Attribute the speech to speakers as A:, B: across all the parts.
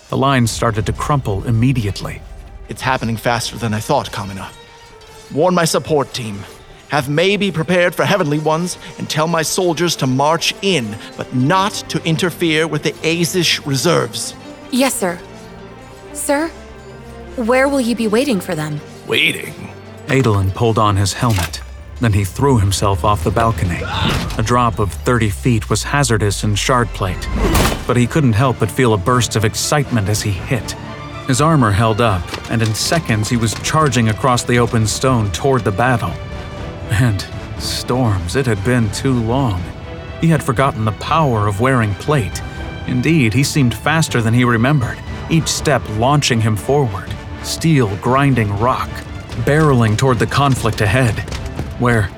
A: The lines started to crumple immediately.
B: It's happening faster than I thought, Kamina. Warn my support team. Have May be prepared for Heavenly Ones and tell my soldiers to march in, but not to interfere with the Azish reserves.
C: Yes, sir. Sir, where will you be waiting for them?
D: Waiting?
A: Adolin pulled on his helmet. Then he threw himself off the balcony. A drop of 30 feet was hazardous in shard plate, but he couldn't help but feel a burst of excitement as he hit. His armor held up, and in seconds he was charging across the open stone toward the battle. And storms, it had been too long. He had forgotten the power of wearing plate. Indeed, he seemed faster than he remembered, each step launching him forward, steel grinding rock, barreling toward the conflict ahead, where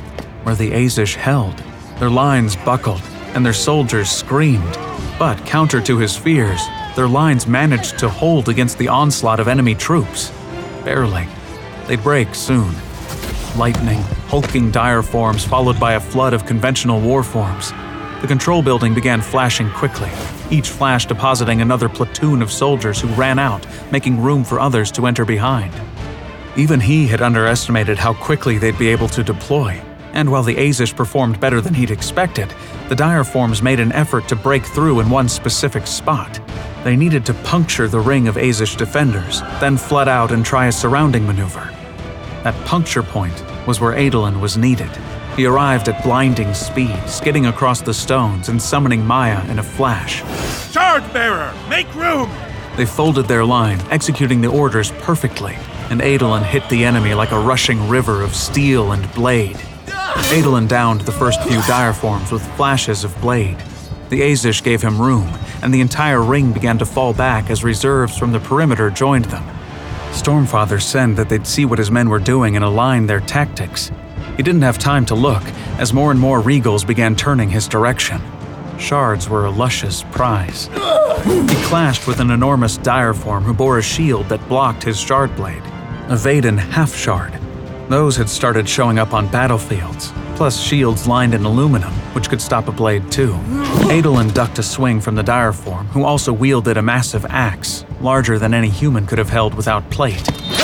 A: the Azish held. Their lines buckled, and their soldiers screamed. But counter to his fears, their lines managed to hold against the onslaught of enemy troops. Barely. They'd break soon. Lightning, hulking dire forms followed by a flood of conventional war forms. The control building began flashing quickly, each flash depositing another platoon of soldiers who ran out, making room for others to enter behind. Even he had underestimated how quickly they'd be able to deploy, and while the Azish performed better than he'd expected, the dire forms made an effort to break through in one specific spot. They needed to puncture the ring of Azish defenders, then flood out and try a surrounding maneuver. That puncture point was where Adolin was needed. He arrived at blinding speed, skidding across the stones and summoning Maya in a flash.
D: Shardbearer, make room!
A: They folded their line, executing the orders perfectly, and Adolin hit the enemy like a rushing river of steel and blade. Adolin downed the first few dire forms with flashes of blade. The Azish gave him room, and the entire ring began to fall back as reserves from the perimeter joined them. Stormfather sent that they'd see what his men were doing and align their tactics. He didn't have time to look, as more and more regals began turning his direction. Shards were a luscious prize. He clashed with an enormous dire form who bore a shield that blocked his shard blade. A Vaden half-shard. Those had started showing up on battlefields, plus shields lined in aluminum, which could stop a blade too. Adolin ducked a swing from the dire form, who also wielded a massive axe, larger than any human could have held without plate,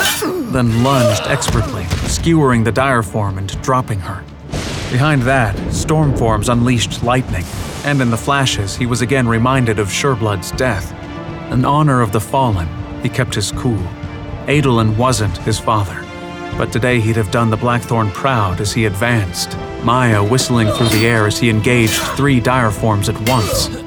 A: then lunged expertly, skewering the dire form and dropping her. Behind that, storm forms unleashed lightning, and in the flashes he was again reminded of Sureblood's death. In honor of the fallen, he kept his cool. Adolin wasn't his father, but today he'd have done the Blackthorn proud as he advanced, Maya whistling through the air as he engaged 3 dire forms at once.